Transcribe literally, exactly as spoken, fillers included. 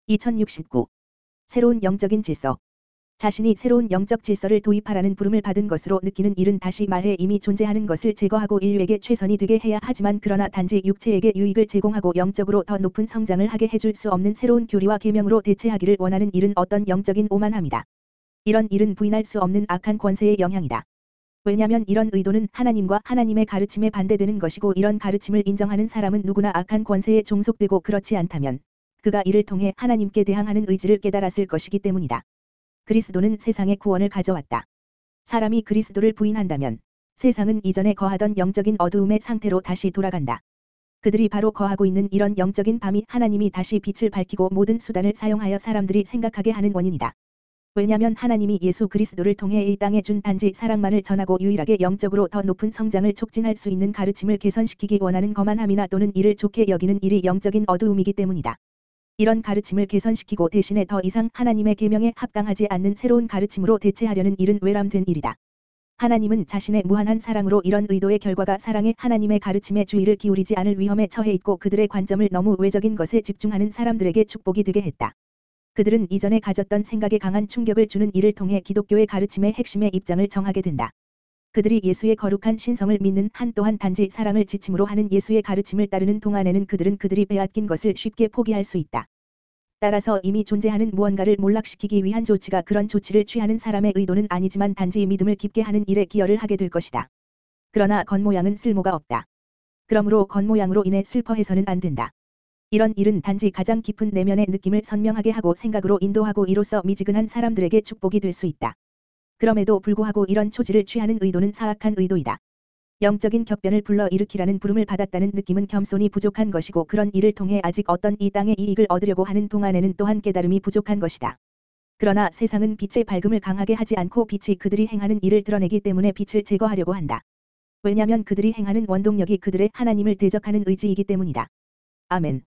이천육십구. 새로운 영적인 질서. 자신이 새로운 영적 질서를 도입하라는 부름을 받은 것으로 느끼는 일은 다시 말해 이미 존재하는 것을 제거하고 인류에게 최선이 되게 해야 하지만 그러나 단지 육체에게 유익을 제공하고 영적으로 더 높은 성장을 하게 해줄 수 없는 새로운 교리와 계명으로 대체하기를 원하는 일은 어떤 영적인 오만함이다. 이런 일은 부인할 수 없는 악한 권세의 영향이다. 왜냐하면 이런 의도는 하나님과 하나님의 가르침에 반대되는 것이고 이런 가르침을 인정하는 사람은 누구나 악한 권세에 종속되고 그렇지 않다면 그가 이를 통해 하나님께 대항하는 의지를 깨달았을 것이기 때문이다. 그리스도는 세상에 구원을 가져왔다. 사람이 그리스도를 부인한다면 세상은 이전에 거하던 영적인 어두움의 상태로 다시 돌아간다. 그들이 바로 거하고 있는 이런 영적인 밤이 하나님이 다시 빛을 밝히고 모든 수단을 사용하여 사람들이 생각하게 하는 원인이다. 왜냐하면 하나님이 예수 그리스도를 통해 이 땅에 준 단지 사랑만을 전하고 유일하게 영적으로 더 높은 성장을 촉진할 수 있는 가르침을 개선시키기 원하는 거만함이나 또는 이를 좋게 여기는 일이 영적인 어두움이기 때문이다. 이런 가르침을 개선시키고 대신에 더 이상 하나님의 계명에 합당하지 않는 새로운 가르침으로 대체하려는 일은 외람된 일이다. 하나님은 자신의 무한한 사랑으로 이런 의도의 결과가 사랑의 하나님의 가르침에 주의를 기울이지 않을 위험에 처해 있고 그들의 관점을 너무 외적인 것에 집중하는 사람들에게 축복이 되게 했다. 그들은 이전에 가졌던 생각에 강한 충격을 주는 이를 통해 기독교의 가르침의 핵심의 입장을 정하게 된다. 그들이 예수의 거룩한 신성을 믿는 한 또한 단지 사랑을 지침으로 하는 예수의 가르침을 따르는 동안에는 그들은 그들이 빼앗긴 것을 쉽게 포기할 수 있다. 따라서 이미 존재하는 무언가를 몰락시키기 위한 조치가 그런 조치를 취하는 사람의 의도는 아니지만 단지 믿음을 깊게 하는 일에 기여를 하게 될 것이다. 그러나 겉모양은 쓸모가 없다. 그러므로 겉모양으로 인해 슬퍼해서는 안 된다. 이런 일은 단지 가장 깊은 내면의 느낌을 선명하게 하고 생각으로 인도하고 이로써 미지근한 사람들에게 축복이 될 수 있다. 그럼에도 불구하고 이런 초지를 취하는 의도는 사악한 의도이다. 영적인 격변을 불러 일으키라는 부름을 받았다는 느낌은 겸손이 부족한 것이고 그런 일을 통해 아직 어떤 이 땅의 이익을 얻으려고 하는 동안에는 또한 깨달음이 부족한 것이다. 그러나 세상은 빛의 밝음을 강하게 하지 않고 빛이 그들이 행하는 일을 드러내기 때문에 빛을 제거하려고 한다. 왜냐하면 그들이 행하는 원동력이 그들의 하나님을 대적하는 의지이기 때문이다. 아멘.